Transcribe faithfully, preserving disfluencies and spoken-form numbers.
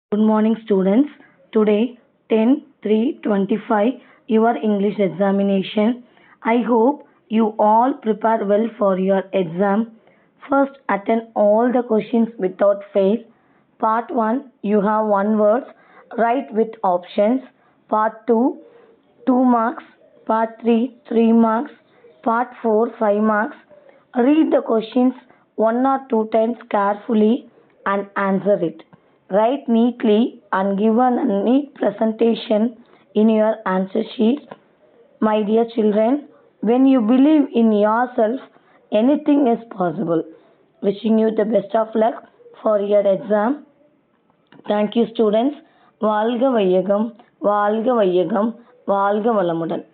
Good morning, students. Today, ten three twenty-five, your English examination. I hope you all prepare well for your exam. First, attend all the questions without fail. Part one, you have one word. Write with options. Part two, two marks. Part three, three marks. Part four, five marks. Read the questions one or two times carefully and answer it. Write neatly and give a neat presentation in your answer sheet. My dear children, when you believe in yourself, anything is possible. Wishing you the best of luck for your exam. Thank you, students. வாழ்க வையகம் வாழ்க வையகம் வாழ்க வளமுடன்.